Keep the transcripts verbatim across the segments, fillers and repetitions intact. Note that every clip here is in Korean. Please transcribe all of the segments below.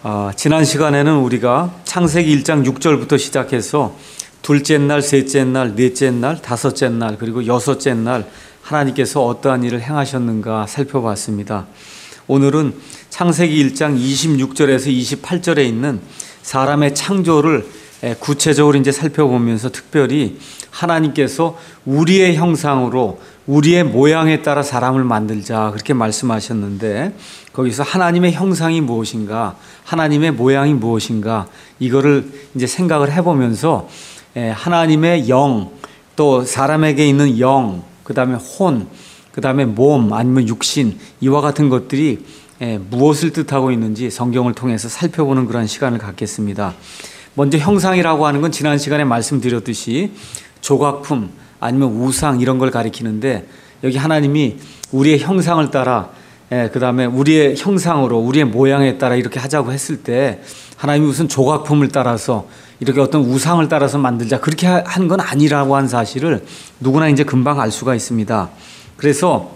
어, 지난 시간에는 우리가 창세기 일 장 육 절부터 시작해서 둘째 날, 셋째 날, 넷째 날, 다섯째 날, 그리고 여섯째 날 하나님께서 어떠한 일을 행하셨는가 살펴봤습니다. 오늘은 창세기 일 장 이십육 절에서 이십팔 절에 있는 사람의 창조를 구체적으로 이제 살펴보면서 특별히 하나님께서 우리의 형상으로 우리의 모양에 따라 사람을 만들자 그렇게 말씀하셨는데, 거기서 하나님의 형상이 무엇인가, 하나님의 모양이 무엇인가, 이거를 이제 생각을 해보면서 하나님의 영, 또 사람에게 있는 영, 그 다음에 혼, 그 다음에 몸 아니면 육신, 이와 같은 것들이 무엇을 뜻하고 있는지 성경을 통해서 살펴보는 그런 시간을 갖겠습니다. 먼저 형상이라고 하는 건 지난 시간에 말씀드렸듯이 조각품 아니면 우상 이런 걸 가리키는데, 여기 하나님이 우리의 형상을 따라, 그 다음에 우리의 형상으로 우리의 모양에 따라 이렇게 하자고 했을 때 하나님이 무슨 조각품을 따라서 이렇게 어떤 우상을 따라서 만들자 그렇게 한 건 아니라고 한 사실을 누구나 이제 금방 알 수가 있습니다. 그래서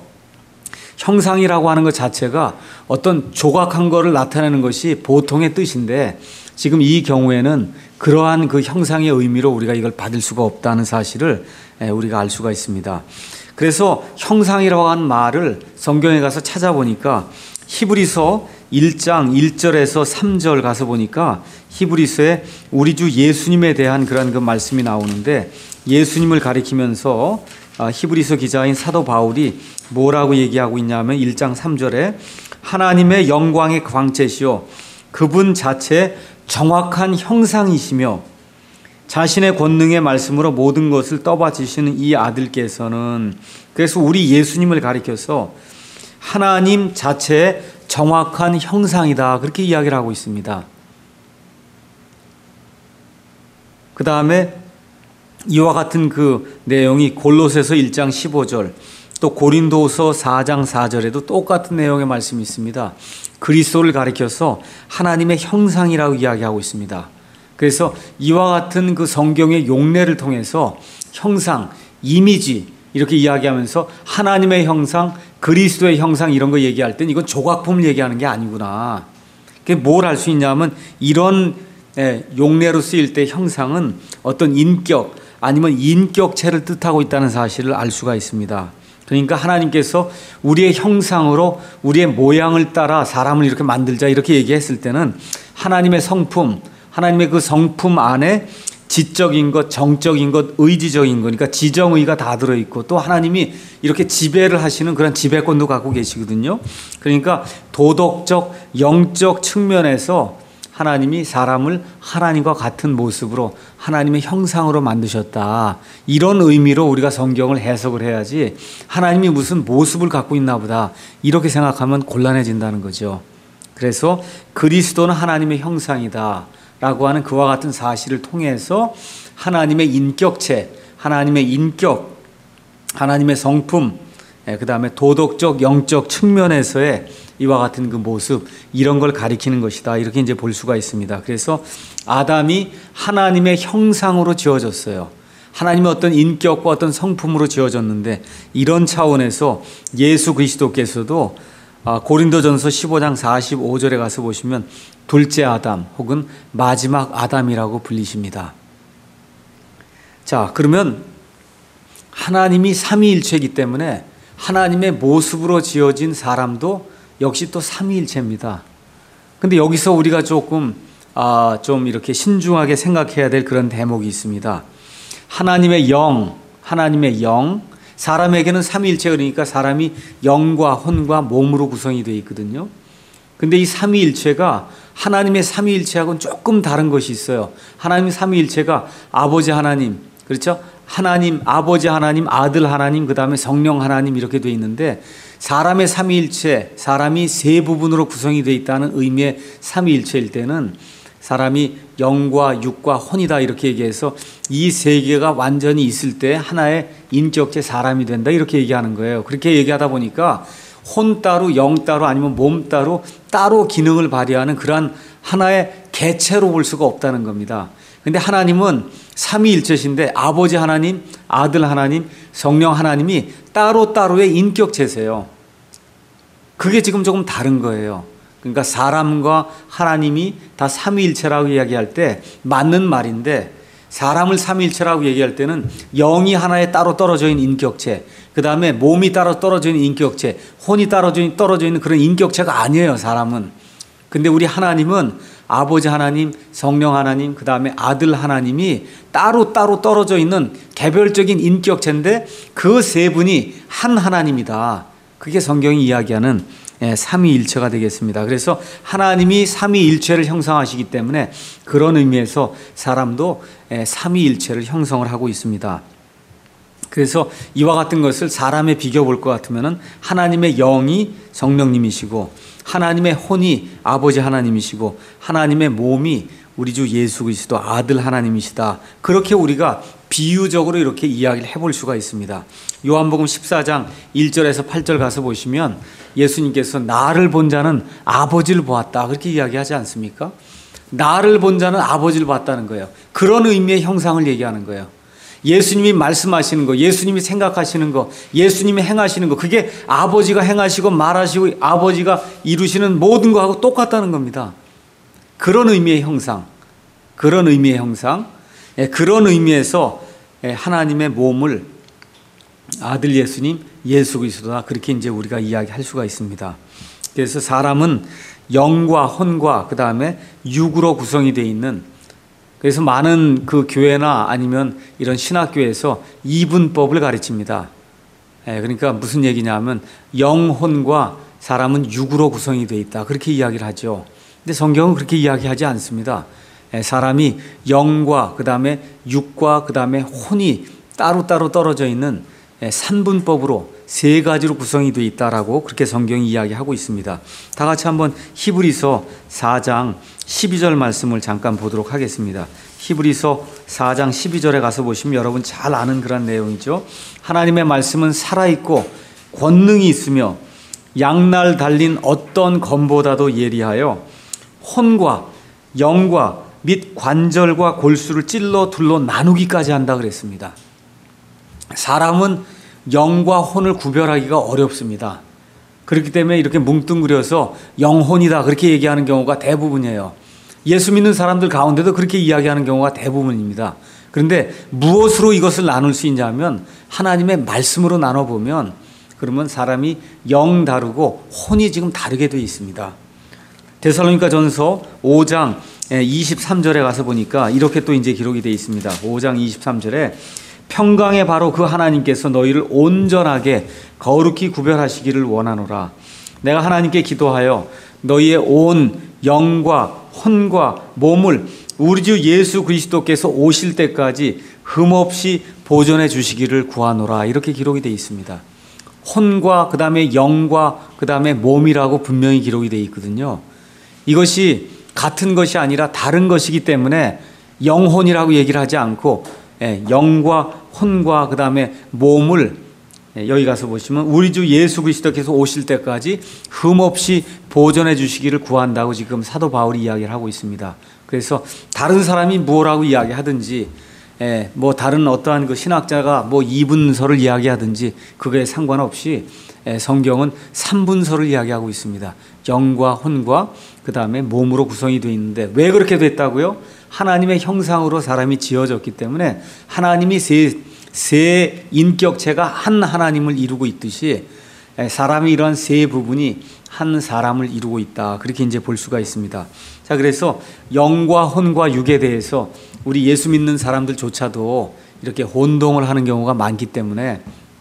형상이라고 하는 것 자체가 어떤 조각한 거를 나타내는 것이 보통의 뜻인데, 지금 이 경우에는 그러한 그 형상의 의미로 우리가 이걸 받을 수가 없다는 사실을 우리가 알 수가 있습니다. 그래서 형상이라고 하는 말을 성경에 가서 찾아보니까 히브리서 일 장 일 절에서 삼 절 가서 보니까 히브리서에 우리 주 예수님에 대한 그런 그 말씀이 나오는데, 예수님을 가리키면서 히브리서 기자인 사도 바울이 뭐라고 얘기하고 있냐면 일 장 삼 절에 하나님의 영광의 광채시요 그분 자체 정확한 형상이시며 자신의 권능의 말씀으로 모든 것을 떠받치시는 이 아들께서는, 그래서 우리 예수님을 가리켜서 하나님 자체의 정확한 형상이다 그렇게 이야기를 하고 있습니다. 그 다음에 이와 같은 그 내용이 골로새서 일 장 십오 절, 또 고린도서 사 장 사 절에도 똑같은 내용의 말씀이 있습니다. 그리스도를 가리켜서 하나님의 형상이라고 이야기하고 있습니다. 그래서 이와 같은 그 성경의 용례를 통해서 형상, 이미지 이렇게 이야기하면서 하나님의 형상, 그리스도의 형상 이런 거 얘기할 땐 이건 조각품을 얘기하는 게 아니구나. 그게 뭘 알 수 있냐면 이런 용례로 쓰일 때 형상은 어떤 인격 아니면 인격체를 뜻하고 있다는 사실을 알 수가 있습니다. 그러니까 하나님께서 우리의 형상으로 우리의 모양을 따라 사람을 이렇게 만들자 이렇게 얘기했을 때는 하나님의 성품, 하나님의 그 성품 안에 지적인 것, 정적인 것, 의지적인 것, 그러니까 지정의가 다 들어있고, 또 하나님이 이렇게 지배를 하시는 그런 지배권도 갖고 계시거든요. 그러니까 도덕적, 영적 측면에서 하나님이 사람을 하나님과 같은 모습으로 하나님의 형상으로 만드셨다. 이런 의미로 우리가 성경을 해석을 해야지 하나님이 무슨 모습을 갖고 있나 보다 이렇게 생각하면 곤란해진다는 거죠. 그래서 그리스도는 하나님의 형상이다 라고 하는 그와 같은 사실을 통해서 하나님의 인격체, 하나님의 인격, 하나님의 성품, 그 다음에 도덕적, 영적 측면에서의 이와 같은 그 모습, 이런 걸 가리키는 것이다 이렇게 이제 볼 수가 있습니다. 그래서 아담이 하나님의 형상으로 지어졌어요. 하나님의 어떤 인격과 어떤 성품으로 지어졌는데, 이런 차원에서 예수 그리스도께서도 고린도전서 십오 장 사십오 절에 가서 보시면 둘째 아담 혹은 마지막 아담이라고 불리십니다. 자, 그러면 하나님이 삼위일체이기 때문에 하나님의 모습으로 지어진 사람도 역시 또 삼위일체입니다. 근데 여기서 우리가 조금 아, 좀 이렇게 신중하게 생각해야 될 그런 대목이 있습니다. 하나님의 영, 하나님의 영, 사람에게는 삼위일체, 그러니까 사람이 영과 혼과 몸으로 구성이 되어 있거든요. 근데 이 삼위일체가 하나님의 삼위일체하고는 조금 다른 것이 있어요. 하나님의 삼위일체가 아버지 하나님, 그렇죠? 하나님, 아버지 하나님, 아들 하나님, 그 다음에 성령 하나님 이렇게 되어 있는데, 사람의 삼위일체, 사람이 세 부분으로 구성이 되어 있다는 의미의 삼위일체일 때는 사람이 영과 육과 혼이다 이렇게 얘기해서 이 세 개가 완전히 있을 때 하나의 인격체 사람이 된다 이렇게 얘기하는 거예요. 그렇게 얘기하다 보니까 혼 따로 영 따로 아니면 몸 따로 따로 기능을 발휘하는 그러한 하나의 개체로 볼 수가 없다는 겁니다. 근데 하나님은 삼위일체신데 아버지 하나님, 아들 하나님, 성령 하나님이 따로따로의 인격체세요. 그게 지금 조금 다른 거예요. 그러니까 사람과 하나님이 다 삼위일체라고 이야기할 때 맞는 말인데, 사람을 삼위일체라고 얘기할 때는 영이 하나에 따로 떨어져 있는 인격체, 그 다음에 몸이 따로 떨어져 있는 인격체, 혼이 따로 떨어져 있는 그런 인격체가 아니에요, 사람은. 근데 우리 하나님은 아버지 하나님, 성령 하나님, 그 다음에 아들 하나님이 따로 따로 떨어져 있는 개별적인 인격체인데 그 세 분이 한 하나님이다. 그게 성경이 이야기하는 삼위일체가 되겠습니다. 그래서 하나님이 삼위일체를 형성하시기 때문에 그런 의미에서 사람도 삼위일체를 형성을 하고 있습니다. 그래서 이와 같은 것을 사람에 비교 볼 것 같으면 하나님의 영이 성령님이시고, 하나님의 혼이 아버지 하나님이시고, 하나님의 몸이 우리 주 예수 그리스도 아들 하나님이시다. 그렇게 우리가 비유적으로 이렇게 이야기를 해볼 수가 있습니다. 요한복음 십사 장 일 절에서 팔 절 가서 보시면 예수님께서 나를 본 자는 아버지를 보았다, 그렇게 이야기하지 않습니까? 나를 본 자는 아버지를 봤다는 거예요. 그런 의미의 형상을 얘기하는 거예요. 예수님이 말씀하시는 거, 예수님이 생각하시는 거, 예수님이 행하시는 거, 그게 아버지가 행하시고 말하시고 아버지가 이루시는 모든 거하고 똑같다는 겁니다. 그런 의미의 형상, 그런 의미의 형상, 그런 의미에서 하나님의 몸을 아들 예수님, 예수 그리스도다, 그렇게 이제 우리가 이야기할 수가 있습니다. 그래서 사람은 영과 혼과 그 다음에 육으로 구성이 되어 있는, 그래서 많은 그 교회나 아니면 이런 신학교에서 이분법을 가르칩니다. 그러니까 무슨 얘기냐면 영혼과 사람은 육으로 구성이 되어 있다, 그렇게 이야기를 하죠. 근데 성경은 그렇게 이야기하지 않습니다. 사람이 영과 그 다음에 육과 그 다음에 혼이 따로따로 떨어져 있는 삼분법으로 세 가지로 구성이 되어 있다라고 그렇게 성경이 이야기하고 있습니다. 다 같이 한번 히브리서 사 장 십이 절 말씀을 잠깐 보도록 하겠습니다. 히브리서 사 장 십이 절에 가서 보시면 여러분 잘 아는 그런 내용이죠. 하나님의 말씀은 살아있고 권능이 있으며 양날 달린 어떤 검보다도 예리하여 혼과 영과 및 관절과 골수를 찔러 둘러 나누기까지 한다 그랬습니다. 사람은 영과 혼을 구별하기가 어렵습니다. 그렇기 때문에 이렇게 뭉뚱그려서 영혼이다 그렇게 얘기하는 경우가 대부분이에요. 예수 믿는 사람들 가운데도 그렇게 이야기하는 경우가 대부분입니다. 그런데 무엇으로 이것을 나눌 수 있냐면 하나님의 말씀으로 나눠보면, 그러면 사람이 영 다르고 혼이 지금 다르게 되어 있습니다. 데살로니가 전서 오 장 이십삼 절에 가서 보니까 이렇게 또 이제 기록이 되어 있습니다. 오 장 이십삼 절에 평강의 바로 그 하나님께서 너희를 온전하게 거룩히 구별하시기를 원하노라. 내가 하나님께 기도하여 너희의 온 영과 혼과 몸을 우리 주 예수 그리스도께서 오실 때까지 흠없이 보존해 주시기를 구하노라. 이렇게 기록이 되어 있습니다. 혼과 그 다음에 영과 그 다음에 몸이라고 분명히 기록이 되어 있거든요. 이것이 같은 것이 아니라 다른 것이기 때문에 영혼이라고 얘기를 하지 않고 영과 혼과 그 다음에 몸을 여기 가서 보시면 우리 주 예수 그리스도께서 오실 때까지 흠없이 보존해 주시기를 구한다고 지금 사도 바울이 이야기를 하고 있습니다. 그래서 다른 사람이 뭐라고 이야기하든지 뭐 다른 어떠한 그 신학자가 뭐 이분서를 이야기하든지 그거에 상관없이 성경은 삼분서를 이야기하고 있습니다. 영과 혼과 그 다음에 몸으로 구성이 되어 있는데 왜 그렇게 됐다고요? 하나님의 형상으로 사람이 지어졌기 때문에 하나님이 세, 세 인격체가 한 하나님을 이루고 있듯이 사람이 이런 세 부분이 한 사람을 이루고 있다. 그렇게 이제 볼 수가 있습니다. 자, 그래서 영과 혼과 육에 대해서 우리 예수 믿는 사람들조차도 이렇게 혼동을 하는 경우가 많기 때문에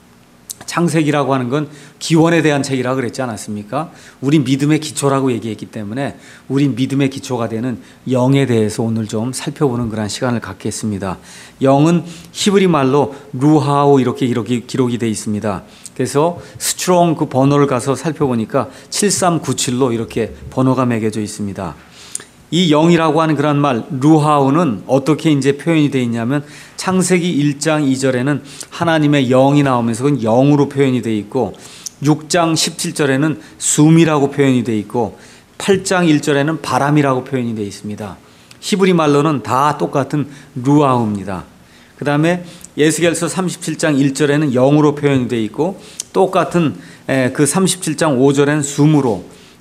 창세기라고 하는 건 기원에 대한 책이라고 그랬지 않았습니까? 우리 믿음의 기초라고 얘기했기 때문에 우리 믿음의 기초가 되는 영에 대해서 오늘 좀 살펴보는 그런 시간을 갖겠습니다. 영은 히브리 말로 루하오 이렇게 이렇게 기록이 되어 있습니다. 그래서 스트롱 그 번호를 가서 살펴보니까 칠삼구칠로 이렇게 번호가 매겨져 있습니다. 이 영이라고 하는 그런 말 루하오는 어떻게 이제 표현이 되어 있냐면 창세기 일 장 이 절에는 하나님의 영이 나오면서 그건 영으로 표현이 되어 있고 육 장 십칠 절에는 숨이라고 표현이 되어 있고 팔 장 일 절에는 바람이라고 표현이 되어 있습니다. 히브리 말로는 다 똑같은 루아우입니다. 그 다음에 에스겔서 삼십칠 장 일 절에는 영으로 표현이 되어 있고 똑같은 그 삼십칠 장 오 절에는 숨으로,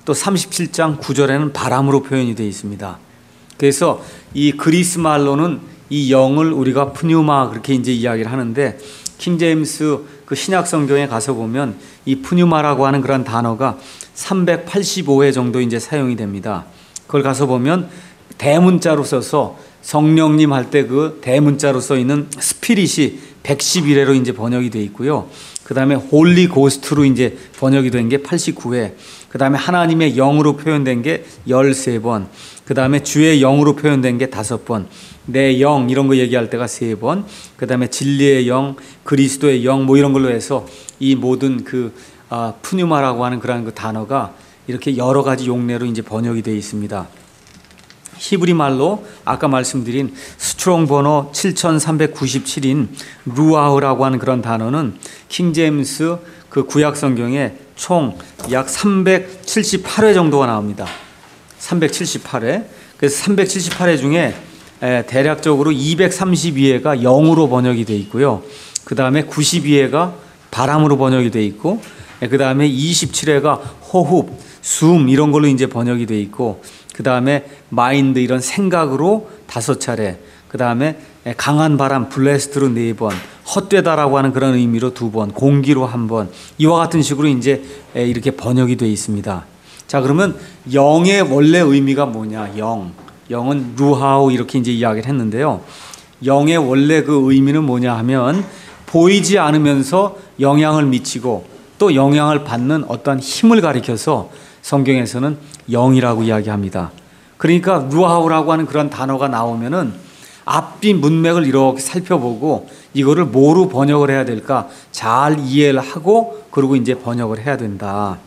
또 삼십칠 장 구 절에는 바람으로 표현이 되어 있습니다. 그래서 이 그리스 말로는 이 영을 우리가 푸뉴마 그렇게 이제 이야기를 하는데, 킹제임스 그 신약 성경에 가서 보면 이 푸뉴마라고 하는 그런 단어가 삼백팔십오 회 정도 이제 사용이 됩니다. 그걸 가서 보면 대문자로 써서 성령님 할 때 그 대문자로 써 있는 스피릿이 백십일 회로 이제 번역이 되어 있고요. 그 다음에 홀리 고스트로 이제 번역이 된 게 팔십구 회. 그 다음에 하나님의 영으로 표현된 게 십삼 번. 그 다음에 주의 영으로 표현된 게 다섯 번. 내 영 이런 거 얘기할 때가 세 번. 그 다음에 진리의 영, 그리스도의 영 뭐 이런 걸로 해서 이 모든 그 아, 푸뉴마라고 하는 그런 그 단어가 이렇게 여러 가지 용례로 이제 번역이 되어 있습니다. 히브리 말로 아까 말씀드린 스트롱 번호 칠천삼백구십칠인 루아흐라고 하는 그런 단어는 킹제임스 그 구약 성경에 총 약 삼백칠십팔 회 정도가 나옵니다. 삼백칠십팔 회. 그래서 삼백칠십팔 회 중에 대략적으로 이백삼십이 회가 영으로 번역이 되어 있고요. 그 다음에 구십이 회가 바람으로 번역이 되어 있고, 그 다음에 이십칠 회가 호흡, 숨 이런 걸로 이제 번역이 되어 있고, 그 다음에 마인드 이런 생각으로 다섯 차례, 그 다음에 강한 바람 블레스트로 네 번, 헛되다라고 하는 그런 의미로 두 번, 공기로 한 번, 이와 같은 식으로 이제 이렇게 번역이 되어 있습니다. 자, 그러면 영의 원래 의미가 뭐냐? 영. 영은 루하우 이렇게 이제 이야기를 했는데요. 영의 원래 그 의미는 뭐냐 하면 보이지 않으면서 영향을 미치고 또 영향을 받는 어떤 힘을 가리켜서 성경에서는 영이라고 이야기합니다. 그러니까 루하우라고 하는 그런 단어가 나오면은 앞뒤 문맥을 이렇게 살펴보고 이거를 뭐로 번역을 해야 될까 잘 이해를 하고 그리고 이제 번역을 해야 된다.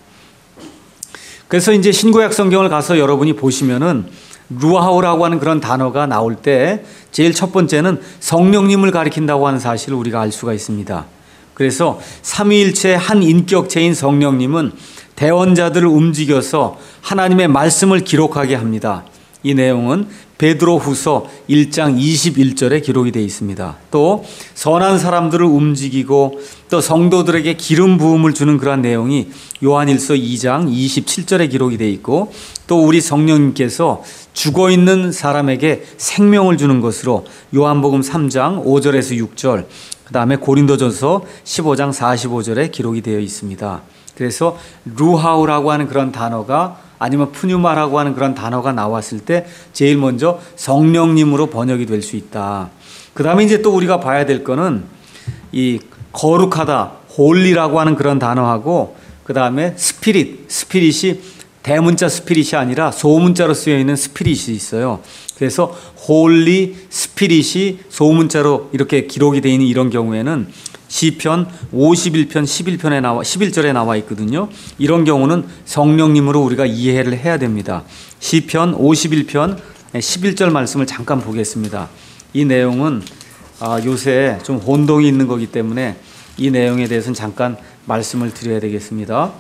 그래서 이제 신구약 성경을 가서 여러분이 보시면은 루하우라고 하는 그런 단어가 나올 때 제일 첫 번째는 성령님을 가리킨다고 하는 사실을 우리가 알 수가 있습니다. 그래서 삼위일체 한 인격체인 성령님은 대언자들을 움직여서 하나님의 말씀을 기록하게 합니다. 이 내용은 베드로후서 일 장 이십일 절에 기록이 되어 있습니다. 또 선한 사람들을 움직이고 또 성도들에게 기름 부음을 주는 그런 내용이 요한일서 이 장 이십칠 절에 기록이 되어 있고, 또 우리 성령님께서 죽어있는 사람에게 생명을 주는 것으로 요한복음 삼 장 오 절에서 육 절, 그 다음에 고린도전서 십오 장 사십오 절에 기록이 되어 있습니다. 그래서 루하우라고 하는 그런 단어가 아니면 푸뉴마라고 하는 그런 단어가 나왔을 때 제일 먼저 성령님으로 번역이 될 수 있다. 그 다음에 이제 또 우리가 봐야 될 거는 이 거룩하다, 홀리라고 하는 그런 단어하고 그 다음에 스피릿, 스피릿이 대문자 스피릿이 아니라 소문자로 쓰여 있는 스피릿이 있어요. 그래서 홀리 스피릿이 소문자로 이렇게 기록이 되어 있는 이런 경우에는 시편 오십일 편 십일 편에 나와 십일 절에 나와 있거든요. 이런 경우는 성령님으로 우리가 이해를 해야 됩니다. 시편 오십일 편 십일 절 말씀을 잠깐 보겠습니다. 이 내용은 요새 좀 혼동이 있는 거기 때문에 이 내용에 대해서는 잠깐 말씀을 드려야 되겠습니다.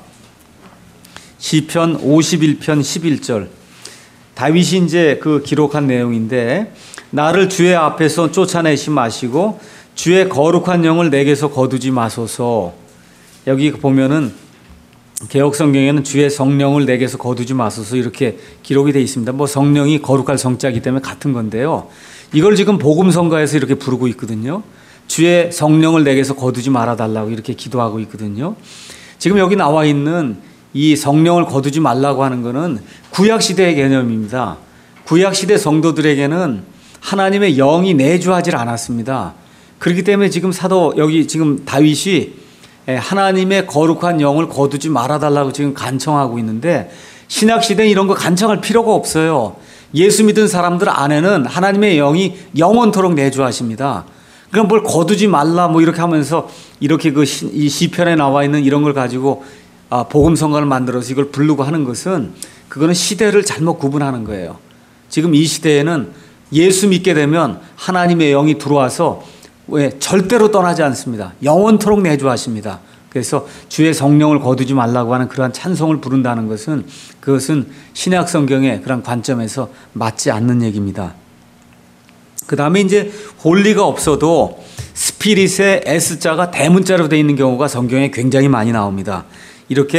시편 오십일 편 십일 절, 다윗이 이제 그 기록한 내용인데, 나를 주의 앞에서 쫓아내지 마시고 주의 거룩한 영을 내게서 거두지 마소서. 여기 보면은 개역 성경에는 주의 성령을 내게서 거두지 마소서 이렇게 기록이 되어 있습니다. 뭐 성령이 거룩할 성자이기 때문에 같은 건데요. 이걸 지금 복음성가에서 이렇게 부르고 있거든요. 주의 성령을 내게서 거두지 말아달라고 이렇게 기도하고 있거든요. 지금 여기 나와 있는 이 성령을 거두지 말라고 하는 것은 구약시대의 개념입니다. 구약시대 성도들에게는 하나님의 영이 내주하지 않았습니다. 그렇기 때문에 지금 사도 여기 지금 다윗이 하나님의 거룩한 영을 거두지 말아달라고 지금 간청하고 있는데, 신약시대는 이런 거 간청할 필요가 없어요. 예수 믿은 사람들 안에는 하나님의 영이 영원토록 내주하십니다. 그럼 뭘 거두지 말라 뭐 이렇게 하면서 이렇게 그 이 시편에 나와 있는 이런 걸 가지고 아, 복음성가를 만들어서 이걸 부르고 하는 것은 그거는 시대를 잘못 구분하는 거예요. 지금 이 시대에는 예수 믿게 되면 하나님의 영이 들어와서 왜 절대로 떠나지 않습니다. 영원토록 내주하십니다. 그래서 주의 성령을 거두지 말라고 하는 그러한 찬송을 부른다는 것은 그것은 신약 성경의 그런 관점에서 맞지 않는 얘기입니다. 그 다음에 이제 홀리가 없어도 스피릿의 S자가 대문자로 되어 있는 경우가 성경에 굉장히 많이 나옵니다. 이렇게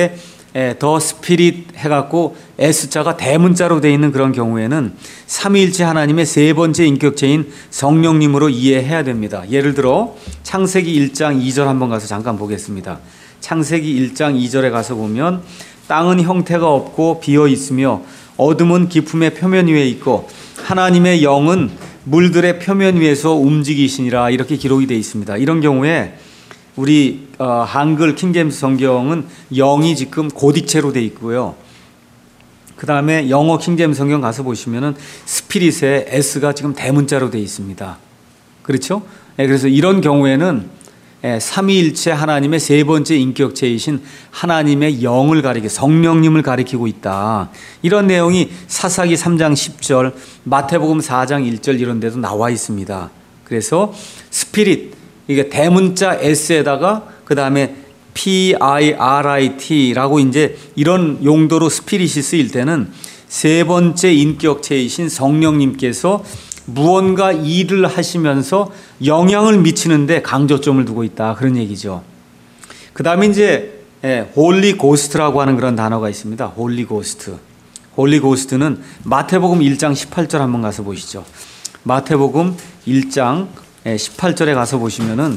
더 스피릿 해갖고 S자가 대문자로 되어 있는 그런 경우에는 삼위일체 하나님의 세 번째 인격체인 성령님으로 이해해야 됩니다. 예를 들어 창세기 일 장 이 절 한번 가서 잠깐 보겠습니다. 창세기 일 장 이 절에 가서 보면 땅은 형태가 없고 비어 있으며 어둠은 깊음의 표면 위에 있고 하나님의 영은 물들의 표면 위에서 움직이시니라 이렇게 기록이 되어 있습니다. 이런 경우에 우리 어, 한글 킹제임스 성경은 영이 지금 고딕체로 되어 있고요. 그 다음에 영어 킹제임스 성경 가서 보시면은 스피릿에 S가 지금 대문자로 되어 있습니다. 그렇죠? 네, 그래서 이런 경우에는 예, 삼위일체 하나님의 세 번째 인격체이신 하나님의 영을 가리키 성령님을 가리키고 있다. 이런 내용이 사사기 삼 장 십 절, 마태복음 사 장 일 절 이런 데도 나와 있습니다. 그래서 스피릿 이게 대문자 S에다가 그 다음에 피 아이 알 아이 티라고 이제 이런 용도로 스피릿이 쓰일 때는 세 번째 인격체이신 성령님께서 무언가 일을 하시면서 영향을 미치는데 강조점을 두고 있다. 그런 얘기죠. 그 다음에 이제 홀리 고스트라고 하는 그런 단어가 있습니다. 홀리 고스트. 홀리 고스트는 마태복음 일 장 십팔 절 한번 가서 보시죠. 마태복음 일 장 십팔 절에 가서 보시면은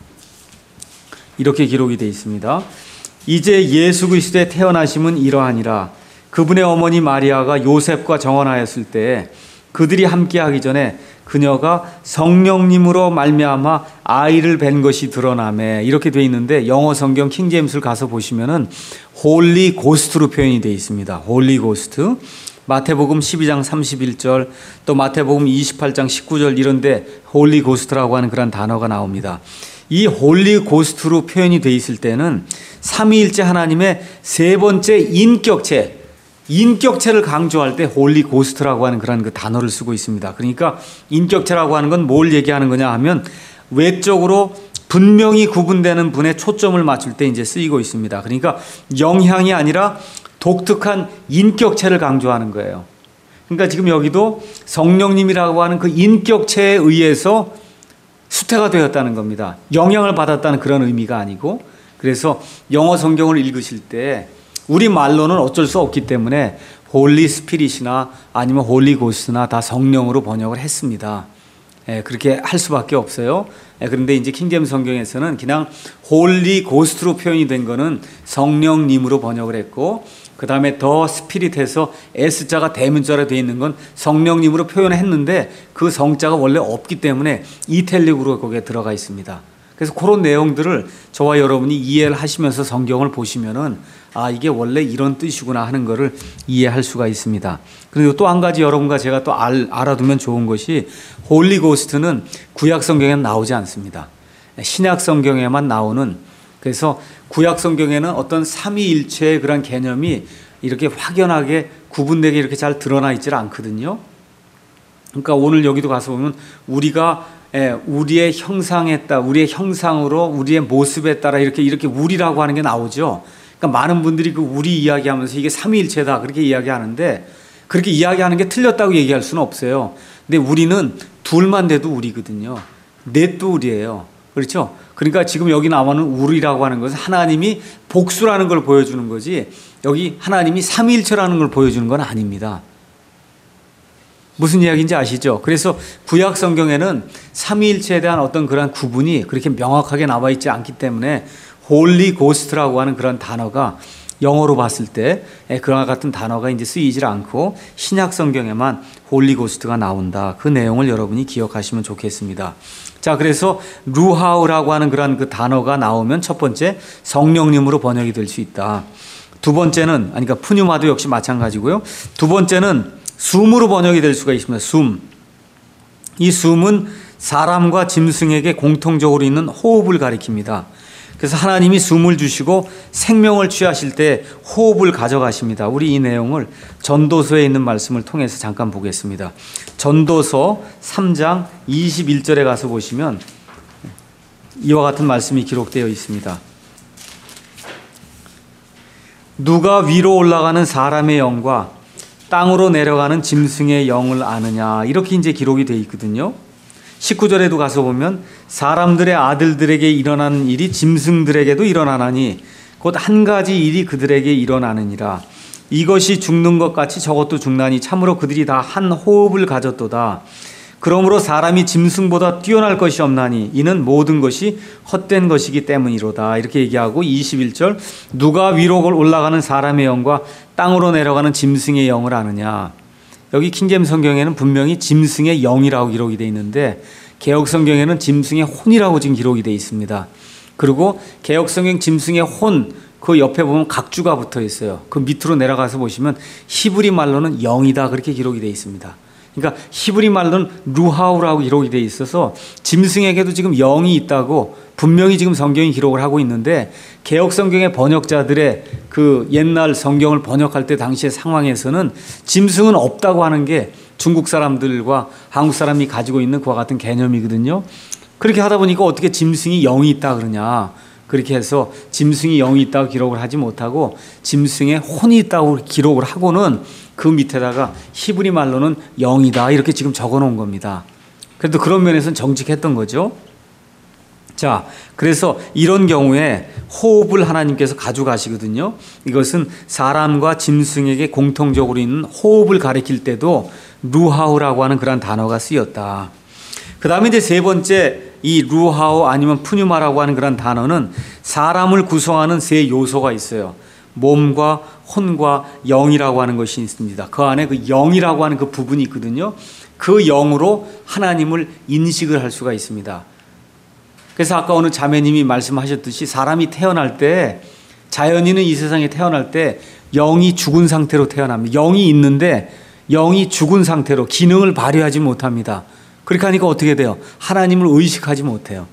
이렇게 기록이 되어 있습니다. 이제 예수 그리스도의 태어나심은 이러하니라. 그분의 어머니 마리아가 요셉과 정혼하였을 때 그들이 함께하기 전에 그녀가 성령님으로 말미암아 아이를 뵌 것이 드러나매 이렇게 되어 있는데 영어 성경 킹제임스를 가서 보시면은 홀리 고스트로 표현이 되어 있습니다. 홀리 고스트. 마태복음 십이 장 삼십일 절 또 마태복음 이십팔 장 십구 절 이런데 홀리 고스트라고 하는 그런 단어가 나옵니다. 이 홀리 고스트로 표현이 되어 있을 때는 삼위일체 하나님의 세 번째 인격체, 인격체를 강조할 때 홀리 고스트라고 하는 그런 그 단어를 쓰고 있습니다. 그러니까 인격체라고 하는 건 뭘 얘기하는 거냐 하면 외적으로 분명히 구분되는 분에 초점을 맞출 때 이제 쓰이고 있습니다. 그러니까 영향이 아니라 독특한 인격체를 강조하는 거예요. 그러니까 지금 여기도 성령님이라고 하는 그 인격체에 의해서 수태가 되었다는 겁니다. 영향을 받았다는 그런 의미가 아니고, 그래서 영어 성경을 읽으실 때 우리 말로는 어쩔 수 없기 때문에 홀리 스피릿이나 아니면 홀리 고스트나 다 성령으로 번역을 했습니다. 예, 그렇게 할 수밖에 없어요. 예, 그런데 이제 킹제임스 성경에서는 그냥 홀리 고스트로 표현이 된 거는 성령님으로 번역을 했고, 그 다음에 더 스피릿해서 S자가 대문자로 되어 있는 건 성령님으로 표현했는데 그 성자가 원래 없기 때문에 이탈릭으로 거기에 들어가 있습니다. 그래서 그런 내용들을 저와 여러분이 이해를 하시면서 성경을 보시면은 아, 이게 원래 이런 뜻이구나 하는 것을 이해할 수가 있습니다. 그리고 또 한 가지 여러분과 제가 또 알, 알아두면 좋은 것이 홀리 고스트는 구약 성경에는 나오지 않습니다. 신약 성경에만 나오는, 그래서 구약 성경에는 어떤 삼위일체의 그런 개념이 이렇게 확연하게 구분되게 이렇게 잘 드러나 있질 않거든요. 그러니까 오늘 여기도 가서 보면 우리가 우리의 형상에 따라, 우리의 형상으로 우리의 모습에 따라 이렇게 이렇게 우리라고 하는 게 나오죠. 그러니까 많은 분들이 그 우리 이야기하면서 이게 삼위일체다 그렇게 이야기하는데, 그렇게 이야기하는 게 틀렸다고 얘기할 수는 없어요. 근데 우리는 둘만 돼도 우리거든요. 넷도 우리예요. 그렇죠? 그러니까 지금 여기 나오는 우리라고 하는 것은 하나님이 복수라는 걸 보여주는 거지, 여기 하나님이 삼위일체라는 걸 보여주는 건 아닙니다. 무슨 이야기인지 아시죠? 그래서 구약 성경에는 삼위일체에 대한 어떤 그런 구분이 그렇게 명확하게 나와 있지 않기 때문에 홀리 고스트라고 하는 그런 단어가 영어로 봤을 때 그와 같은 단어가 이제 쓰이질 않고 신약 성경에만 홀리 고스트가 나온다. 그 내용을 여러분이 기억하시면 좋겠습니다. 자, 그래서 루하우라고 하는 그런 그 단어가 나오면 첫 번째 성령님으로 번역이 될 수 있다. 두 번째는, 아니, 그러니까 푸뉴마도 역시 마찬가지고요. 두 번째는 숨으로 번역이 될 수가 있습니다. 숨. 이 숨은 사람과 짐승에게 공통적으로 있는 호흡을 가리킵니다. 그래서 하나님이 숨을 주시고 생명을 취하실 때 호흡을 가져가십니다. 우리 이 내용을 전도서에 있는 말씀을 통해서 잠깐 보겠습니다. 전도서 삼 장 이십일 절에 가서 보시면 이와 같은 말씀이 기록되어 있습니다. 누가 위로 올라가는 사람의 영과 땅으로 내려가는 짐승의 영을 아느냐, 이렇게 이제 기록이 되어 있거든요. 십구 절에도 가서 보면 사람들의 아들들에게 일어나는 일이 짐승들에게도 일어나나니 곧 한 가지 일이 그들에게 일어나느니라. 이것이 죽는 것 같이 저것도 죽나니 참으로 그들이 다 한 호흡을 가졌도다. 그러므로 사람이 짐승보다 뛰어날 것이 없나니 이는 모든 것이 헛된 것이기 때문이로다. 이렇게 얘기하고 이십일 절 누가 위로 올라가는 사람의 영과 땅으로 내려가는 짐승의 영을 아느냐. 여기 킹제임 성경에는 분명히 짐승의 영이라고 기록이 되어 있는데 개역 성경에는 짐승의 혼이라고 지금 기록이 되어 있습니다. 그리고 개역 성경 짐승의 혼 그 옆에 보면 각주가 붙어 있어요. 그 밑으로 내려가서 보시면 히브리 말로는 영이다 그렇게 기록이 되어 있습니다. 그러니까 히브리 말로는 루하우라고 기록이 되어 있어서 짐승에게도 지금 영이 있다고 분명히 지금 성경이 기록을 하고 있는데 개역 성경의 번역자들의 그 옛날 성경을 번역할 때 당시의 상황에서는 짐승은 없다고 하는 게 중국 사람들과 한국 사람이 가지고 있는 그와 같은 개념이거든요. 그렇게 하다 보니까 어떻게 짐승이 영이 있다 그러냐. 그렇게 해서 짐승이 영이 있다고 기록을 하지 못하고 짐승의 혼이 있다고 기록을 하고는 그 밑에다가 히브리 말로는 영이다 이렇게 지금 적어 놓은 겁니다. 그래도 그런 면에서는 정직했던 거죠. 자, 그래서 이런 경우에 호흡을 하나님께서 가져가시거든요. 이것은 사람과 짐승에게 공통적으로 있는 호흡을 가리킬 때도 루하우라고 하는 그런 단어가 쓰였다. 그 다음에 이제 세 번째 이 루하우 아니면 푸뉴마라고 하는 그런 단어는 사람을 구성하는 세 요소가 있어요. 몸과 혼과 영이라고 하는 것이 있습니다. 그 안에 그 영이라고 하는 그 부분이 있거든요. 그 영으로 하나님을 인식을 할 수가 있습니다. 그래서 아까 오늘 자매님이 말씀하셨듯이 사람이 태어날 때 자연인은 이 세상에 태어날 때 영이 죽은 상태로 태어납니다. 영이 있는데 영이 죽은 상태로 기능을 발휘하지 못합니다. 그렇게 하니까 어떻게 돼요? 하나님을 의식하지 못해요.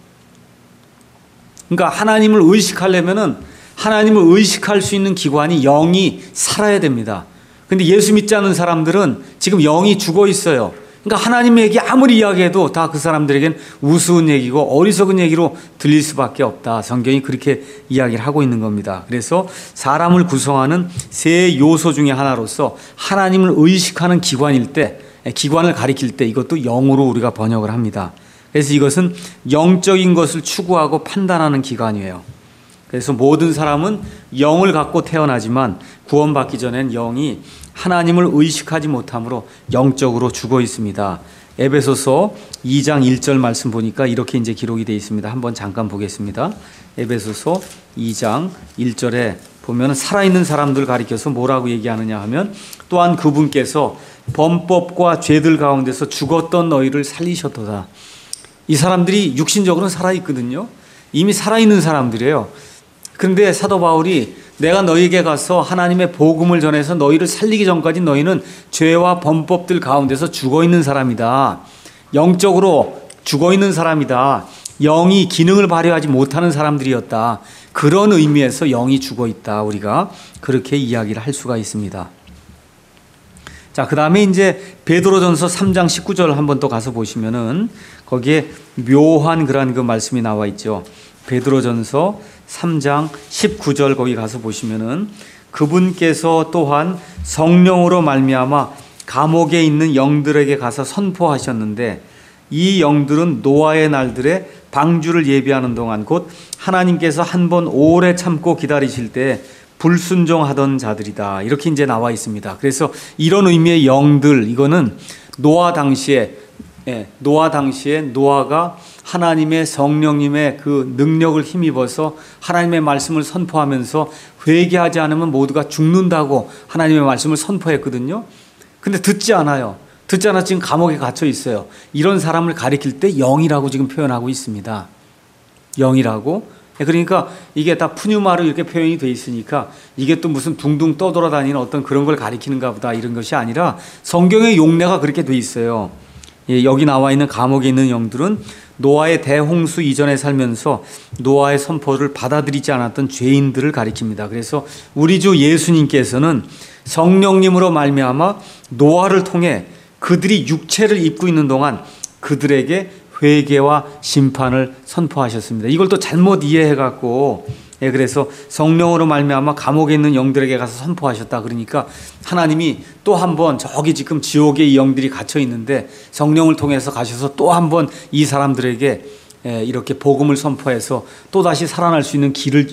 그러니까 하나님을 의식하려면은 하나님을 의식할 수 있는 기관이 영이 살아야 됩니다. 근데 예수 믿지 않는 사람들은 지금 영이 죽어 있어요. 그러니까 하나님의 얘기 아무리 이야기해도 다 그 사람들에겐 우스운 얘기고 어리석은 얘기로 들릴 수밖에 없다. 성경이 그렇게 이야기를 하고 있는 겁니다. 그래서 사람을 구성하는 세 요소 중에 하나로서 하나님을 의식하는 기관일 때, 기관을 가리킬 때 이것도 영으로 우리가 번역을 합니다. 그래서 이것은 영적인 것을 추구하고 판단하는 기관이에요. 그래서 모든 사람은 영을 갖고 태어나지만 구원받기 전엔 영이 하나님을 의식하지 못함으로 영적으로 죽어 있습니다. 에베소서 이 장 일 절 말씀 보니까 이렇게 이제 기록이 되어 있습니다. 한번 잠깐 보겠습니다. 에베소서 이 장 일 절에 보면 살아있는 사람들 가리켜서 뭐라고 얘기하느냐 하면 또한 그분께서 범법과 죄들 가운데서 죽었던 너희를 살리셨도다. 이 사람들이 육신적으로는 살아있거든요. 이미 살아있는 사람들이에요. 그런데 사도 바울이 내가 너희에게 가서 하나님의 복음을 전해서 너희를 살리기 전까지 너희는 죄와 범법들 가운데서 죽어있는 사람이다. 영적으로 죽어있는 사람이다. 영이 기능을 발휘하지 못하는 사람들이었다. 그런 의미에서 영이 죽어있다. 우리가 그렇게 이야기를 할 수가 있습니다. 자, 그 다음에 이제 베드로전서 삼 장 십구 절 한번 또 가서 보시면은 거기에 묘한 그런 그 말씀이 나와 있죠. 베드로전서 삼 장 십구 절 거기 가서 보시면은 그분께서 또한 성령으로 말미암아 감옥에 있는 영들에게 가서 선포하셨는데 이 영들은 노아의 날들에 방주를 예비하는 동안 곧 하나님께서 한 번 오래 참고 기다리실 때 불순종하던 자들이다. 이렇게 이제 나와 있습니다. 그래서 이런 의미의 영들, 이거는 노아 당시에, 예, 노아 당시에 노아가 하나님의 성령님의 그 능력을 힘입어서 하나님의 말씀을 선포하면서 회개하지 않으면 모두가 죽는다고 하나님의 말씀을 선포했거든요. 근데 듣지 않아요. 듣지 않아 지금 감옥에 갇혀 있어요. 이런 사람을 가리킬 때 영이라고 지금 표현하고 있습니다. 영이라고. 그러니까 이게 다 푸뉴마로 이렇게 표현이 돼 있으니까 이게 또 무슨 둥둥 떠돌아다니는 어떤 그런 걸 가리키는가 보다 이런 것이 아니라 성경의 용례가 그렇게 돼 있어요. 예, 여기 나와 있는 감옥에 있는 영들은 노아의 대홍수 이전에 살면서 노아의 선포를 받아들이지 않았던 죄인들을 가리킵니다. 그래서 우리 주 예수님께서는 성령님으로 말미암아 노아를 통해 그들이 육체를 입고 있는 동안 그들에게 회개와 심판을 선포하셨습니다. 이걸 또 잘못 이해해갖고, 예, 그래서 성령으로 말미암아 감옥에 있는 영들에게 가서 선포하셨다. 그러니까 하나님이 또 한 번 저기 지금 지옥에 이 영들이 갇혀 있는데 성령을 통해서 가셔서 또 한 번 이 사람들에게 예, 이렇게 복음을 선포해서 또 다시 살아날 수 있는 길을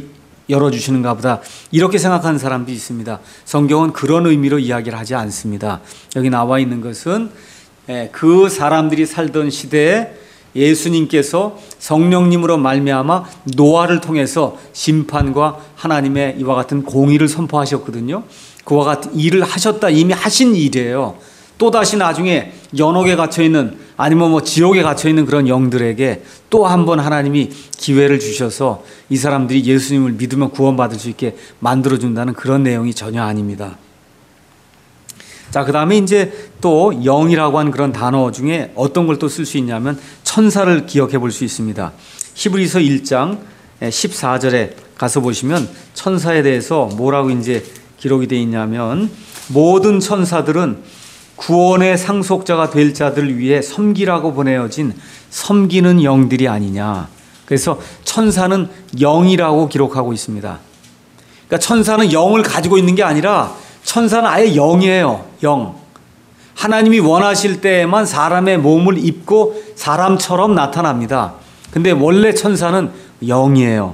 열어주시는가 보다 이렇게 생각하는 사람도 있습니다. 성경은 그런 의미로 이야기를 하지 않습니다. 여기 나와 있는 것은 그 사람들이 살던 시대에 예수님께서 성령님으로 말미암아 노아를 통해서 심판과 하나님의 이와 같은 공의를 선포하셨거든요. 그와 같은 일을 하셨다, 이미 하신 일이에요. 또다시 나중에 연옥에 갇혀있는 아니면 뭐 지옥에 갇혀있는 그런 영들에게 또 한 번 하나님이 기회를 주셔서 이 사람들이 예수님을 믿으면 구원받을 수 있게 만들어준다는 그런 내용이 전혀 아닙니다. 자, 그 다음에 이제 또 영이라고 하는 그런 단어 중에 어떤 걸 또 쓸 수 있냐면 천사를 기억해 볼 수 있습니다. 히브리서 일 장 십사 절에 가서 보시면 천사에 대해서 뭐라고 이제 기록이 되어 있냐면 모든 천사들은 구원의 상속자가 될 자들을 위해 섬기라고 보내어진 섬기는 영들이 아니냐. 그래서 천사는 영이라고 기록하고 있습니다. 그러니까 천사는 영을 가지고 있는 게 아니라 천사는 아예 영이에요. 영. 하나님이 원하실 때에만 사람의 몸을 입고 사람처럼 나타납니다. 근데 원래 천사는 영이에요.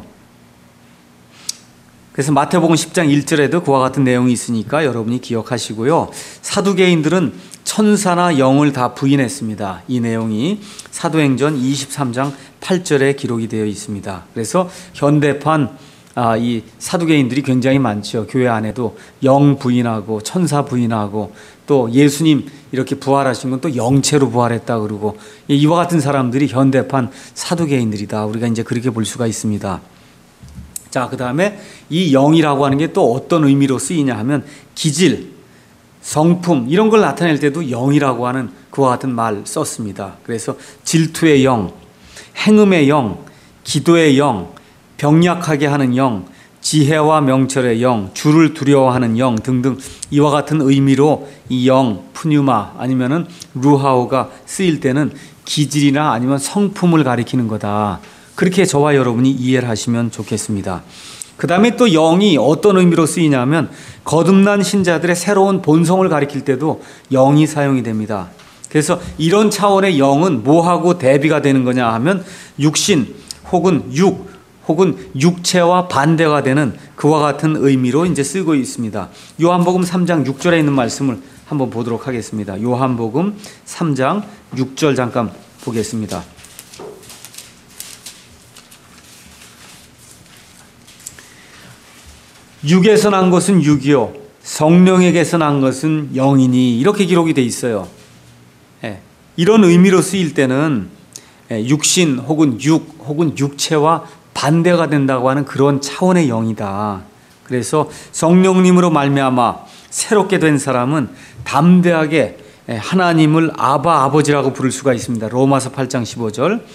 그래서 마태복음 십 장 일 절에도 그와 같은 내용이 있으니까 여러분이 기억하시고요. 사두개인들은 천사나 영을 다 부인했습니다. 이 내용이 사도행전 이십삼 장 팔 절에 기록이 되어 있습니다. 그래서 현대판 아, 이 사두개인들이 굉장히 많죠. 교회 안에도 영 부인하고 천사 부인하고 또 예수님 이렇게 부활하신 건 또 영체로 부활했다 그러고 이와 같은 사람들이 현대판 사두개인들이다. 우리가 이제 그렇게 볼 수가 있습니다. 자, 그 다음에 이 영이라고 하는 게 또 어떤 의미로 쓰이냐 하면 기질, 성품 이런 걸 나타낼 때도 영이라고 하는 그와 같은 말 썼습니다. 그래서 질투의 영, 행음의 영, 기도의 영, 병약하게 하는 영, 지혜와 명철의 영, 주를 두려워하는 영 등등 이와 같은 의미로 이 영, 푸뉴마 아니면은 루하오가 쓰일 때는 기질이나 아니면 성품을 가리키는 거다. 그렇게 저와 여러분이 이해를 하시면 좋겠습니다. 그 다음에 또 영이 어떤 의미로 쓰이냐면 거듭난 신자들의 새로운 본성을 가리킬 때도 영이 사용이 됩니다. 그래서 이런 차원의 영은 뭐하고 대비가 되는 거냐 하면 육신 혹은 육 혹은 육체와 반대가 되는 그와 같은 의미로 이제 쓰고 있습니다. 요한복음 삼 장 육 절에 있는 말씀을 한번 보도록 하겠습니다. 요한복음 삼 장 육 절 잠깐 보겠습니다. 육에서 난 것은 육이요 성령에게서 난 것은 영이니 이렇게 기록이 돼 있어요. 예, 이런 의미로 쓰일 때는 육신 혹은 육 혹은 육체와 반대가 된다고 하는 그런 차원의 영이다. 그래서 성령님으로 말미암아 새롭게 된 사람은 담대하게 하나님을 아바 아버지라고 부를 수가 있습니다. 로마서 팔 장 십오 절.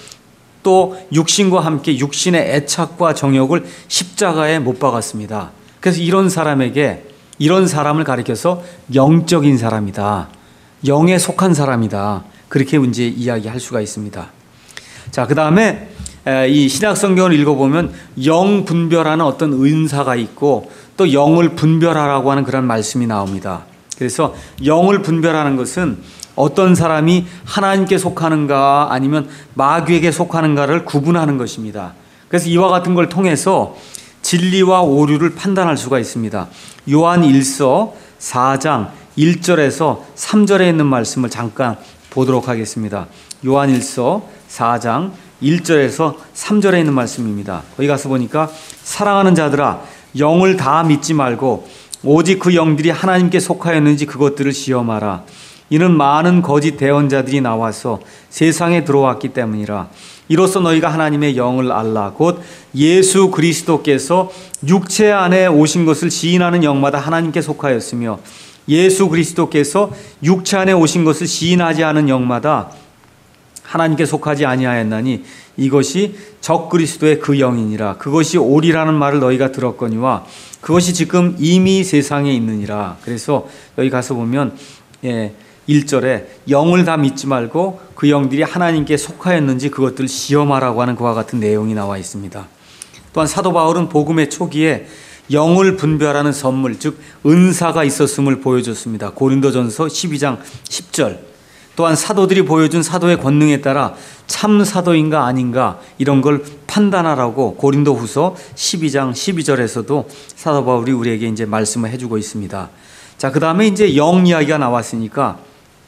또 육신과 함께 육신의 애착과 정욕을 십자가에 못 박았습니다. 그래서 이런 사람에게 이런 사람을 가리켜서 영적인 사람이다. 영에 속한 사람이다. 그렇게 이제 이야기할 수가 있습니다. 자, 그 다음에 이 신약 성경을 읽어보면 영 분별하는 어떤 은사가 있고 또 영을 분별하라고 하는 그런 말씀이 나옵니다. 그래서 영을 분별하는 것은 어떤 사람이 하나님께 속하는가 아니면 마귀에게 속하는가를 구분하는 것입니다. 그래서 이와 같은 걸 통해서 진리와 오류를 판단할 수가 있습니다. 요한 일서 사 장 일 절에서 삼 절에 있는 말씀을 잠깐 보도록 하겠습니다. 요한 일서 사 장 일 절에서 삼 절에 있는 말씀입니다. 거기 가서 보니까 사랑하는 자들아 영을 다 믿지 말고 오직 그 영들이 하나님께 속하였는지 그것들을 시험하라. 이는 많은 거짓 대언자들이 나와서 세상에 들어왔기 때문이라. 이로써 너희가 하나님의 영을 알라. 곧 예수 그리스도께서 육체 안에 오신 것을 시인하는 영마다 하나님께 속하였으며 예수 그리스도께서 육체 안에 오신 것을 시인하지 않은 영마다 하나님께 속하지 아니하였나니 이것이 적그리스도의 그 영이니라. 그것이 오리라는 말을 너희가 들었거니와 그것이 지금 이미 세상에 있느니라. 그래서 여기 가서 보면 예, 일 절에 영을 다 믿지 말고 그 영들이 하나님께 속하였는지 그것들을 시험하라고 하는 그와 같은 내용이 나와 있습니다. 또한 사도 바울은 복음의 초기에 영을 분별하는 선물, 즉 은사가 있었음을 보여줬습니다. 고린도전서 십이 장 십 절. 또한 사도들이 보여준 사도의 권능에 따라 참 사도인가 아닌가 이런 걸 판단하라고 고린도후서 십이 장 십이 절에서도 사도 바울이 우리에게 이제 말씀을 해주고 있습니다. 자, 그 다음에 이제 영 이야기가 나왔으니까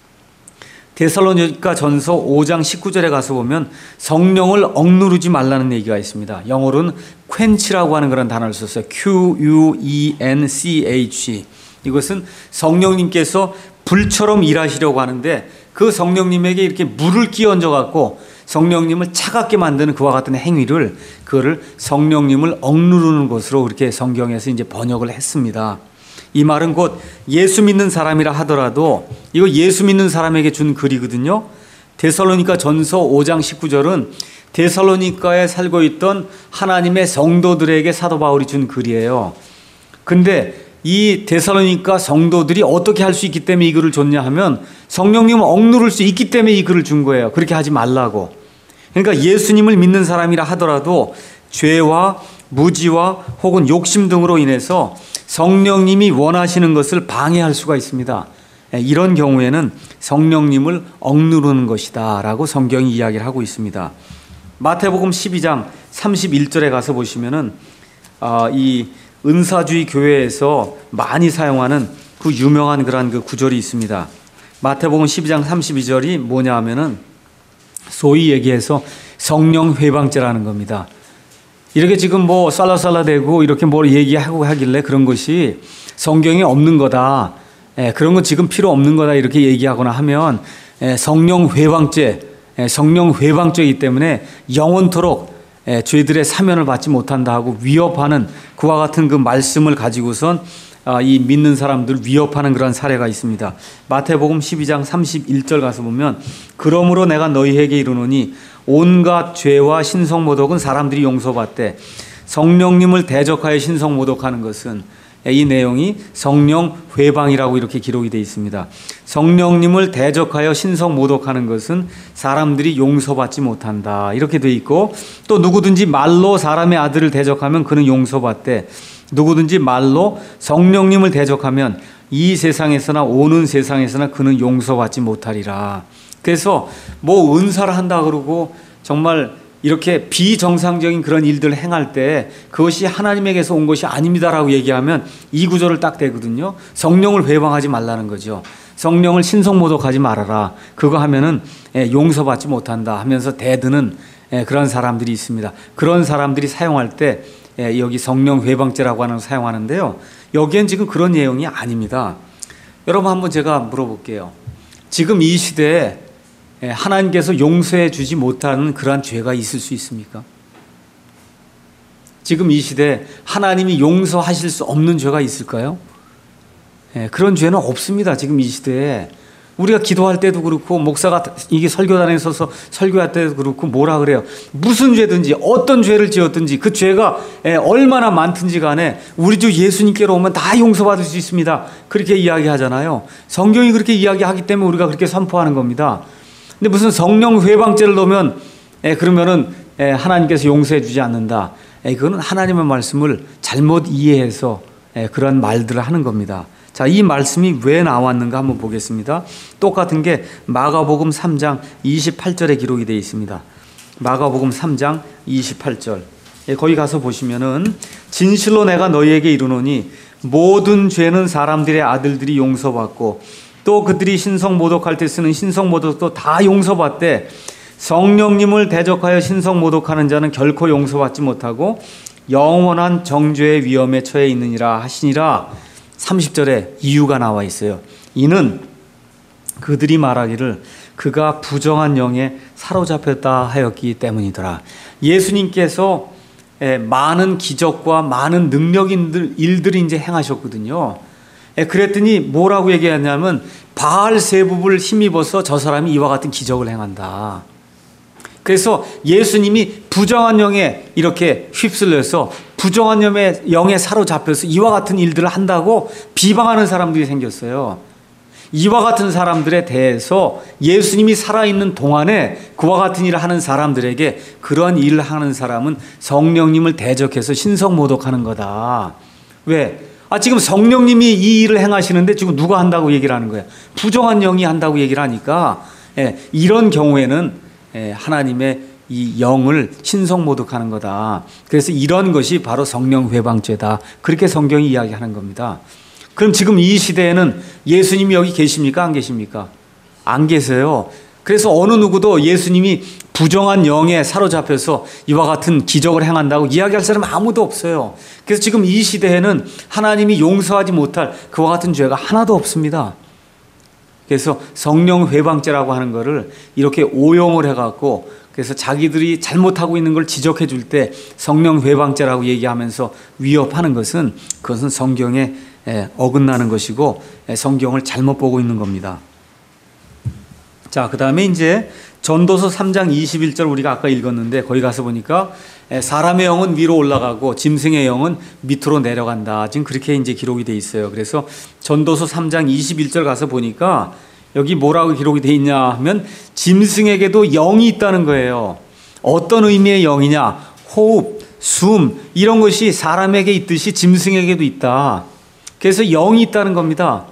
데살로니가 전서 오 장 십구 절에 가서 보면 성령을 억누르지 말라는 얘기가 있습니다. 영어로는 quench라고 하는 그런 단어를 썼어요. Q U E N C H. 이것은 성령님께서 불처럼 일하시려고 하는데 그 성령님에게 이렇게 물을 끼얹어 갖고 성령님을 차갑게 만드는 그와 같은 행위를, 그거를 성령님을 억누르는 것으로 그렇게 성경에서 이제 번역을 했습니다. 이 말은 곧 예수 믿는 사람이라 하더라도 이거 예수 믿는 사람에게 준 글이거든요. 데살로니가 전서 오 장 십구 절은 데살로니가에 살고 있던 하나님의 성도들에게 사도 바울이 준 글이에요. 근데 이 데살로니가 성도들이 어떻게 할 수 있기 때문에 이 글을 줬냐 하면 성령님을 억누를 수 있기 때문에 이 글을 준 거예요. 그렇게 하지 말라고. 그러니까 예수님을 믿는 사람이라 하더라도 죄와 무지와 혹은 욕심 등으로 인해서 성령님이 원하시는 것을 방해할 수가 있습니다. 이런 경우에는 성령님을 억누르는 것이다 라고 성경이 이야기를 하고 있습니다. 마태복음 십이 장 삼십일 절에 가서 보시면은 이 은사주의 교회에서 많이 사용하는 그 유명한 그런 그 구절이 있습니다. 마태복음 십이 장 삼십이 절이 뭐냐 하면은 소위 얘기해서 성령 회방죄라는 겁니다. 이렇게 지금 뭐 살라살라대고 이렇게 뭘 얘기하고 하길래 그런 것이 성경에 없는 거다. 예, 그런 건 지금 필요 없는 거다. 이렇게 얘기하거나 하면 예, 성령 회방죄, 예, 성령 회방죄이기 때문에 영원토록 예, 죄들의 사면을 받지 못한다 하고 위협하는 그와 같은 그 말씀을 가지고선 아, 이 믿는 사람들 위협하는 그런 사례가 있습니다. 마태복음 십이 장 삼십일 절 가서 보면 그러므로 내가 너희에게 이르노니 온갖 죄와 신성모독은 사람들이 용서받되 성령님을 대적하여 신성모독하는 것은, 이 내용이 성령 회방이라고 이렇게 기록이 되어 있습니다. 성령님을 대적하여 신성모독하는 것은 사람들이 용서받지 못한다 이렇게 되어 있고, 또 누구든지 말로 사람의 아들을 대적하면 그는 용서받되 누구든지 말로 성령님을 대적하면 이 세상에서나 오는 세상에서나 그는 용서받지 못하리라. 그래서 뭐 은사를 한다 그러고 정말 이렇게 비정상적인 그런 일들을 행할 때 그것이 하나님에게서 온 것이 아닙니다라고 얘기하면 이 구절을 딱 대거든요. 성령을 회방하지 말라는 거죠. 성령을 신성모독하지 말아라. 그거 하면은 용서받지 못한다 하면서 대드는 그런 사람들이 있습니다. 그런 사람들이 사용할 때 여기 성령 회방죄라고 하는 걸 사용하는데요. 여기엔 지금 그런 내용이 아닙니다. 여러분 한번 제가 물어볼게요. 지금 이 시대에 하나님께서 용서해 주지 못하는 그러한 죄가 있을 수 있습니까? 지금 이 시대에 하나님이 용서하실 수 없는 죄가 있을까요? 그런 죄는 없습니다. 지금 이 시대에. 우리가 기도할 때도 그렇고 목사가 이게 설교단에 서서 설교할 때도 그렇고 뭐라 그래요? 무슨 죄든지 어떤 죄를 지었든지 그 죄가 얼마나 많든지 간에 우리 주 예수님께로 오면 다 용서받을 수 있습니다. 그렇게 이야기하잖아요. 성경이 그렇게 이야기하기 때문에 우리가 그렇게 선포하는 겁니다. 근데 무슨 성령 회방죄를 넣으면 그러면은 하나님께서 용서해 주지 않는다. 그거는 하나님의 말씀을 잘못 이해해서 그런 말들을 하는 겁니다. 자, 이 말씀이 왜 나왔는가 한번 보겠습니다. 똑같은 게 마가복음 삼 장 이십팔 절에 기록이 되어 있습니다. 마가복음 삼 장 이십팔 절. 거기 가서 보시면은 진실로 내가 너희에게 이르노니 모든 죄는 사람들의 아들들이 용서받고 또 그들이 신성모독할 때 쓰는 신성모독도 다 용서받되 성령님을 대적하여 신성모독하는 자는 결코 용서받지 못하고 영원한 정죄의 위험에 처해 있느니라 하시니라. 삼십 절에 이유가 나와 있어요. 이는 그들이 말하기를 그가 부정한 영에 사로잡혔다 하였기 때문이더라. 예수님께서 많은 기적과 많은 능력인 일들을 이제 행하셨거든요. 그랬더니 뭐라고 얘기하냐면 바알세붑을 힘입어서 저 사람이 이와 같은 기적을 행한다. 그래서 예수님이 부정한 영에 이렇게 휩쓸려서 부정한 영에, 영에 사로잡혀서 이와 같은 일들을 한다고 비방하는 사람들이 생겼어요. 이와 같은 사람들에 대해서 예수님이 살아있는 동안에 그와 같은 일을 하는 사람들에게 그러한 일을 하는 사람은 성령님을 대적해서 신성모독하는 거다. 왜? 아, 지금 성령님이 이 일을 행하시는데 지금 누가 한다고 얘기를 하는 거야? 부정한 영이 한다고 얘기를 하니까 예, 이런 경우에는 예, 하나님의 이 영을 신성모독하는 거다. 그래서 이런 것이 바로 성령 회방죄다. 그렇게 성경이 이야기하는 겁니다. 그럼 지금 이 시대에는 예수님이 여기 계십니까? 안 계십니까? 안 계세요. 그래서 어느 누구도 예수님이 부정한 영에 사로잡혀서 이와 같은 기적을 행한다고 이야기할 사람 아무도 없어요. 그래서 지금 이 시대에는 하나님이 용서하지 못할 그와 같은 죄가 하나도 없습니다. 그래서 성령 회방죄라고 하는 것을 이렇게 오용을 해갖고 그래서 자기들이 잘못하고 있는 걸 지적해 줄 때 성령 회방죄라고 얘기하면서 위협하는 것은 그것은 성경에 어긋나는 것이고 성경을 잘못 보고 있는 겁니다. 자, 그 다음에 이제 전도서 삼 장 이십일 절 우리가 아까 읽었는데 거기 가서 보니까 사람의 영은 위로 올라가고 짐승의 영은 밑으로 내려간다. 지금 그렇게 이제 기록이 돼 있어요. 그래서 전도서 삼 장 이십일 절 가서 보니까 여기 뭐라고 기록이 돼 있냐 하면 짐승에게도 영이 있다는 거예요. 어떤 의미의 영이냐? 호흡, 숨 이런 것이 사람에게 있듯이 짐승에게도 있다. 그래서 영이 있다는 겁니다.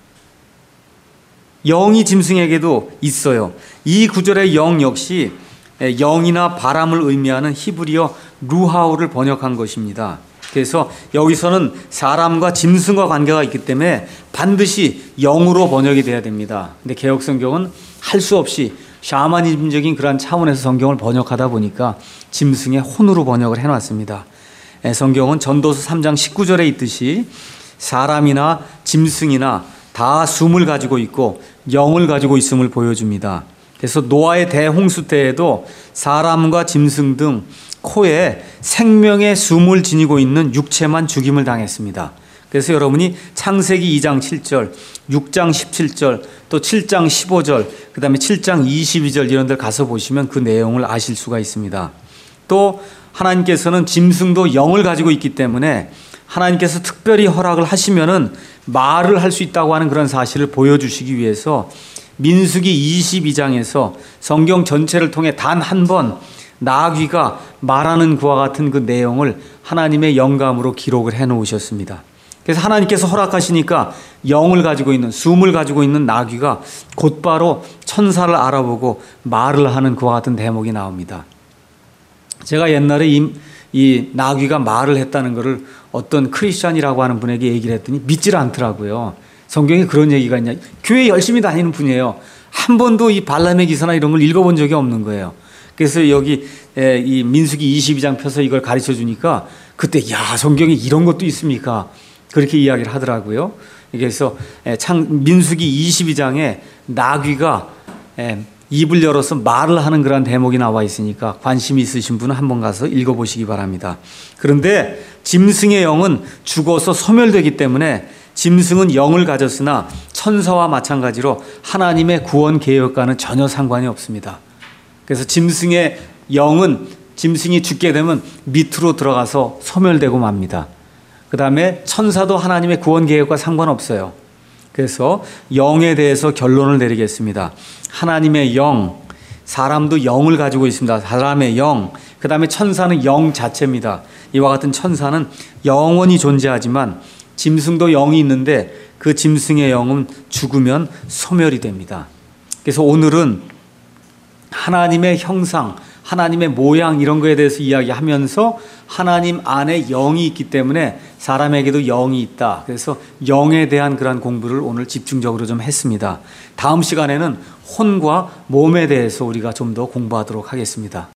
영이 짐승에게도 있어요. 이 구절의 영 역시 영이나 바람을 의미하는 히브리어 루하우를 번역한 것입니다. 그래서 여기서는 사람과 짐승과 관계가 있기 때문에 반드시 영으로 번역이 돼야 됩니다. 근데 개역성경은 할 수 없이 샤머니즘적인 그런 차원에서 성경을 번역하다 보니까 짐승의 혼으로 번역을 해놨습니다. 성경은 전도서 삼 장 십구 절에 있듯이 사람이나 짐승이나 다 숨을 가지고 있고 영을 가지고 있음을 보여줍니다. 그래서 노아의 대홍수 때에도 사람과 짐승 등 코에 생명의 숨을 지니고 있는 육체만 죽임을 당했습니다. 그래서 여러분이 창세기 이 장 칠 절, 육 장 십칠 절, 또 칠 장 십오 절, 그 다음에 칠 장 이십이 절 이런 데 가서 보시면 그 내용을 아실 수가 있습니다. 또 하나님께서는 짐승도 영을 가지고 있기 때문에 하나님께서 특별히 허락을 하시면은 말을 할 수 있다고 하는 그런 사실을 보여주시기 위해서 민수기 이십이 장에서 성경 전체를 통해 단 한 번 나귀가 말하는 그와 같은 그 내용을 하나님의 영감으로 기록을 해 놓으셨습니다. 그래서 하나님께서 허락하시니까 영을 가지고 있는, 숨을 가지고 있는 나귀가 곧바로 천사를 알아보고 말을 하는 그와 같은 대목이 나옵니다. 제가 옛날에 이, 이 나귀가 말을 했다는 것을 어떤 크리스찬이라고 하는 분에게 얘기를 했더니 믿질 않더라고요. 성경에 그런 얘기가 있냐. 교회 열심히 다니는 분이에요. 한 번도 이 발람의 기사나 이런 걸 읽어본 적이 없는 거예요. 그래서 여기 이 민수기 이십이 장 펴서 이걸 가르쳐 주니까 그때 야 성경에 이런 것도 있습니까? 그렇게 이야기를 하더라고요. 그래서 창 민수기 이십이 장에 나귀가 입을 열어서 말을 하는 그런 대목이 나와 있으니까 관심이 있으신 분은 한번 가서 읽어보시기 바랍니다. 그런데 짐승의 영은 죽어서 소멸되기 때문에 짐승은 영을 가졌으나 천사와 마찬가지로 하나님의 구원 계획과는 전혀 상관이 없습니다. 그래서 짐승의 영은 짐승이 죽게 되면 밑으로 들어가서 소멸되고 맙니다. 그 다음에 천사도 하나님의 구원 계획과 상관없어요. 그래서 영에 대해서 결론을 내리겠습니다. 하나님의 영, 사람도 영을 가지고 있습니다. 사람의 영, 그 다음에 천사는 영 자체입니다. 이와 같은 천사는 영원히 존재하지만 짐승도 영이 있는데 그 짐승의 영은 죽으면 소멸이 됩니다. 그래서 오늘은 하나님의 형상, 하나님의 모양 이런 거에 대해서 이야기하면서 하나님 안에 영이 있기 때문에 사람에게도 영이 있다. 그래서 영에 대한 그런 공부를 오늘 집중적으로 좀 했습니다. 다음 시간에는 혼과 몸에 대해서 우리가 좀 더 공부하도록 하겠습니다.